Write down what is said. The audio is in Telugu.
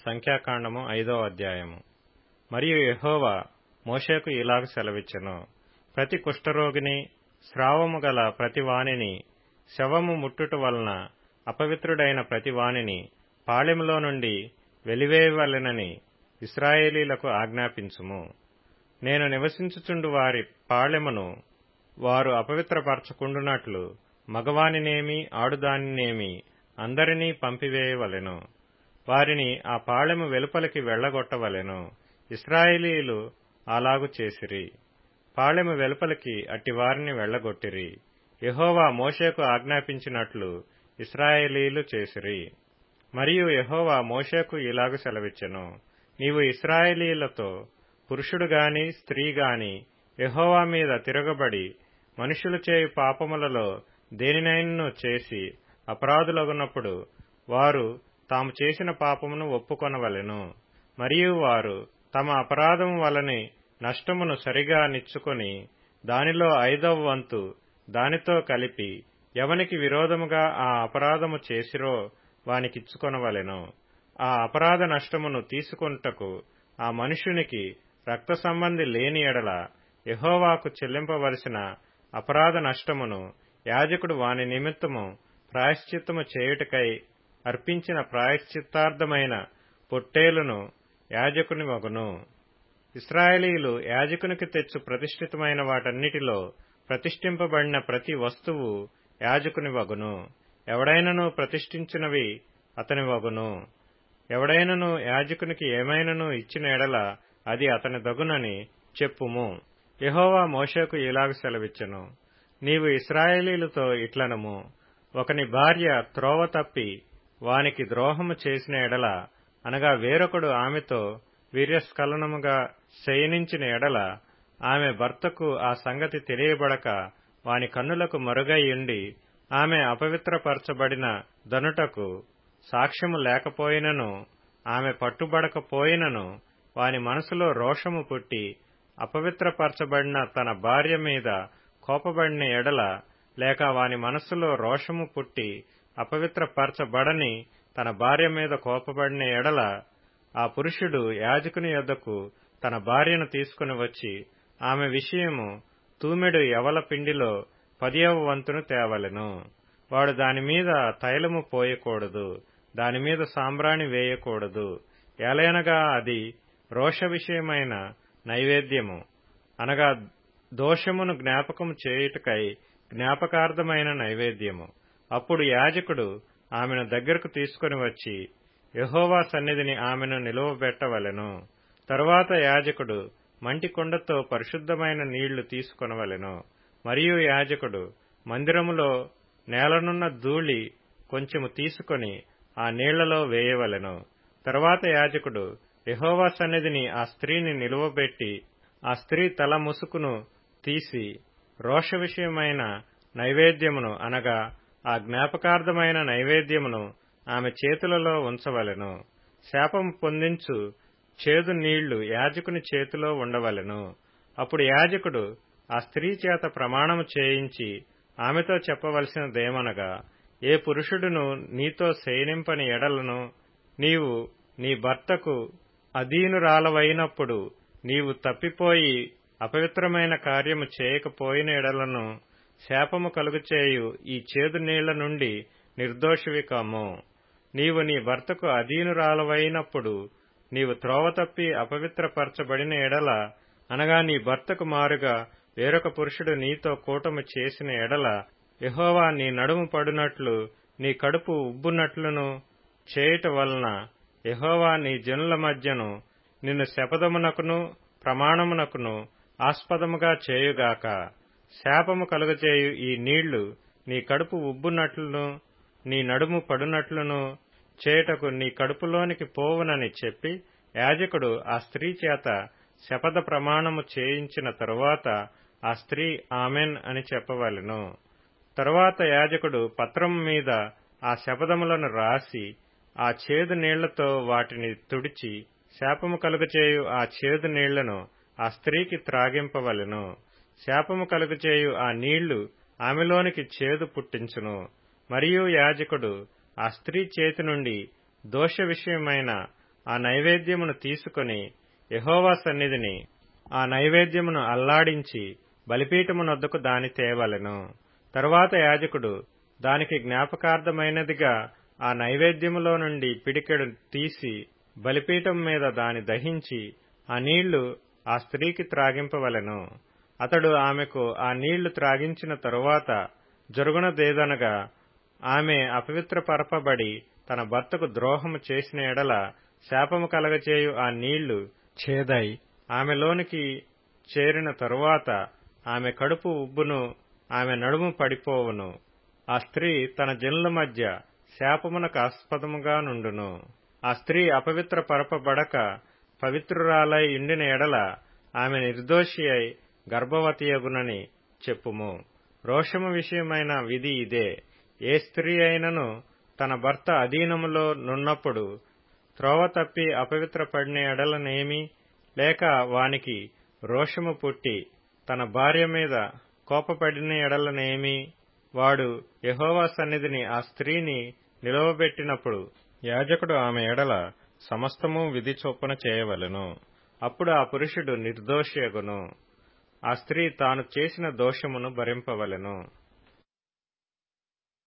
సంఖ్యాకాండము 5వ అధ్యాయము. మరియు యెహోవా మోషేకు ఇలాగ సెలవిచ్చెను. ప్రతి కుష్ఠరోగిని, స్రావము గల ప్రతి వానిని, శవము ముట్టుట వలన అపవిత్రుడైన ప్రతి వానిని పాళెములో నుండి వెలివేయవలెనని ఇశ్రాయేలీలకు ఆజ్ఞాపించుము. నేను నివసించుచుండు వారి పాళెమును వారు అపవిత్రపరచకుండునట్లు మగవానినేమి ఆడుదానినేమి అందరినీ పంపివేయవలెను. వారిని ఆ పాళెము వెలుపలికి వెళ్లగొట్టవలెను. ఇశ్రాయేలీయులు అలాగు చేసిరి. పాళెము వెలుపలికి అట్టివారిని వెళ్లగొట్టిరి. యెహోవా మోషేకు ఆజ్ఞాపించినట్లు ఇశ్రాయేలీయులు చేసిరి. మరియు యెహోవా మోషేకు ఇలాగు సెలవిచ్చెను. నీవు ఇశ్రాయేలీయులతో, పురుషుడు గాని స్త్రీ గాని యెహోవా మీద తిరగబడి మనుషులు చేయు పాపములలో దేనినైనను చేసి అపరాధులగునప్పుడు వారు తాము చేసిన పాపమును ఒప్పుకొనవలెను. మరియు వారు తమ అపరాధము వలని నష్టమును సరిగా నిచ్చుకొని దానిలో 5వ వంతు దానితో కలిపి ఎవనికి విరోధముగా ఆ అపరాధము చేసిరో వానికిచ్చుకొనవలెను. ఆ అపరాధ నష్టమును తీసుకొనుటకు ఆ మనుష్యునికి రక్త సంబంధి లేని ఎడల యెహోవాకు చెల్లింపవలసిన అపరాధ నష్టమును యాజకుడు వాని నిమిత్తము ప్రాయశ్చిత్తము చేయుటకై అర్పించిన ప్రాయశ్చిత్తార్థమైన పొట్టేలును యాజకుని వగును. ఇశ్రాయేలీయులు యాజకునికి తెచ్చు ప్రతిష్ఠితమైన వాటన్నిటిలో ప్రతిష్ఠింపబడిన ప్రతి వస్తువు యాజకుని వగును. ఎవడైనను ప్రతిష్ఠించినవి అతని వగును. ఎవడైనను యాజకునికి ఏమైనను ఇచ్చిన ఎడల అది అతని దగునని చెప్పుము. యెహోవా మోషేకు ఇలాగ సెలవిచ్చెను. నీవు ఇశ్రాయేలీయులతో ఇట్లనము. ఒకని భార్య త్రోవ తప్పి వానికి ద్రోహము చేసిన ఎడల, అనగా వేరొకడు ఆమెతో వీర్యస్ఖలనముగా శయనించిన ఎడల, ఆమె భర్తకు ఆ సంగతి తెలియబడక వాని కన్నులకు మరుగైయుండి ఆమె అపవిత్రపరచబడిన దనుటకు సాక్ష్యము లేకపోయినను, ఆమె పట్టుబడకపోయినను, వాని మనసులో రోషము పుట్టి అపవిత్రపరచబడిన తన భార్య మీద కోపబడిన ఎడల, లేక వాని మనస్సులో రోషము పుట్టి అపవిత్రపరచబడని తన భార్య మీద కోపబడిన ఎడల, ఆ పురుషుడు యాజకుని యొద్దకు తన భార్యను తీసుకుని వచ్చి ఆమె విషయము తూమెడు యవల పిండిలో 10వ వంతును తేవలెను. వాడు దానిమీద తైలము పోయకూడదు, దానిమీద సాంబ్రాణి వేయకూడదు. ఏలయనగా అది రోష విషయమైన నైవేద్యము, అనగా దోషమును జ్ఞాపకము చేయుటకై జ్ఞాపకార్థమైన నైవేద్యము. అప్పుడు యాజకుడు ఆమెను దగ్గరకు తీసుకుని వచ్చి యెహోవా సన్నిధిని ఆమెను నిలువబెట్టవలెను. తరువాత యాజకుడు మంటి కుండతో పరిశుద్ధమైన నీళ్లు తీసుకొనవలెను. మరియు యాజకుడు మందిరములో నేలనున్న ధూళి కొంచెము తీసుకొని ఆ నీళ్లలో వేయవలెను. తరువాత యాజకుడు యెహోవా సన్నిధిని ఆ స్త్రీని నిలువబెట్టి ఆ స్త్రీ తల ముసుకును తీసి రోష విషయమైన నైవేద్యమును, అనగా ఆ జ్ఞాపకార్థమైన నైవేద్యమును ఆమె చేతులలో ఉంచవలెను. శాపము పొందించు చేదు నీళ్లు యాజకుని చేతిలో ఉండవలెను. అప్పుడు యాజకుడు ఆ స్త్రీ చేత ప్రమాణము చేయించి ఆమెతో చెప్పవలసినదేమనగా, ఏ పురుషుడును నీతో శయనింపని ఎడలను, నీవు నీ భర్తకు అధీనురాలవైనప్పుడు నీవు తప్పిపోయి అపవిత్రమైన కార్యము చేయకపోయిన ఎడలను శాపము కలుగచేయు ఈ చేదు నీళ్ల నుండి నిర్దోషివి కమ్ము. నీవు నీ భర్తకు అధీనురాలవైనప్పుడు నీవు త్రోవ తప్పి అపవిత్రపరచబడిన ఎడల, అనగా నీ భర్తకు మారుగా వేరొక పురుషుడు నీతో కూటమి చేసిన ఎడల, యెహోవా నీ నడుము పడునట్లు నీ కడుపు ఉబ్బునట్లును చేయుట వలన యెహోవా నీ జనుల మధ్యను నిన్ను శపథమునకును ప్రమాణమునకును ఆస్పదముగా చేయుగాక. శాపము కలుగచేయు ఈ నీళ్లు నీ కడుపు ఉబ్బునట్లును నీ నడుము పడునట్లును చేయుటకు నీ కడుపులోనికి పోవునని చెప్పి, యాజకుడు ఆ స్త్రీ చేత శపథ ప్రమాణము చేయించిన తరువాత ఆ స్త్రీ ఆమెన్ అని చెప్పవలెను. తరువాత యాజకుడు పత్రము మీద ఆ శపథములను రాసి ఆ చేదు నీళ్లతో వాటిని తుడిచి శాపము కలుగచేయు ఆ చేదు నీళ్లను ఆ స్త్రీకి త్రాగింపవలెను. శాపము కలుగచేయు ఆ నీళ్లు ఆమెలోనికి చేదు పుట్టించును. మరియు యాజకుడు ఆ స్త్రీ చేతి నుండి దోష విషయమైన ఆ నైవేద్యమును తీసుకుని యెహోవా సన్నిధిని ఆ నైవేద్యమును అల్లాడించి బలిపీఠమునొద్దకు దాని తేవలెను. తరువాత యాజకుడు దానికి జ్ఞాపకార్థమైనదిగా ఆ నైవేద్యములో నుండి పిడికెడు తీసి బలిపీఠం మీద దాని దహించి ఆ నీళ్లు ఆ స్త్రీకి త్రాగింపవలెను. అతడు ఆమెకు ఆ నీళ్లు త్రాగించిన తరువాత జరుగునదేదనగా, ఆమె అపవిత్రపరపబడి తన భర్తకు ద్రోహము చేసిన ఎడల శాపము కలగచేయు ఆ నీళ్లు చేదై ఆమెలోనికి చేరిన తరువాత ఆమె కడుపు ఉబ్బును, ఆమె నడుము పడిపోవును. ఆ స్త్రీ తన జనుల మధ్య శాపమునకు ఆస్పదముగా నుండును. ఆ స్త్రీ అపవిత్రపరపబడక పవిత్రురాలై ఉండిన ఎడల ఆమె నిర్దోషి అయి గర్భవతియగునని చెప్పుము. రోషము విషయమైన విధి ఇదే. ఏ స్త్రీ అయినను తన భర్త అధీనములో నున్నప్పుడు త్రోవ తప్పి అపవిత్రపడిన ఎడలనేమి, లేక వానికి రోషము పుట్టి తన భార్య మీద కోపపడిన ఎడలనేమి, వాడు యెహోవా సన్నిధిని ఆ స్త్రీని నిలువబెట్టినప్పుడు యాజకుడు ఆమె ఎడల సమస్తము విధి చొప్పున చేయవలెను. అప్పుడు ఆ పురుషుడు నిర్దోషియగును. ఆ స్త్రీ తాను చేసిన దోషమును భరింపవలెను.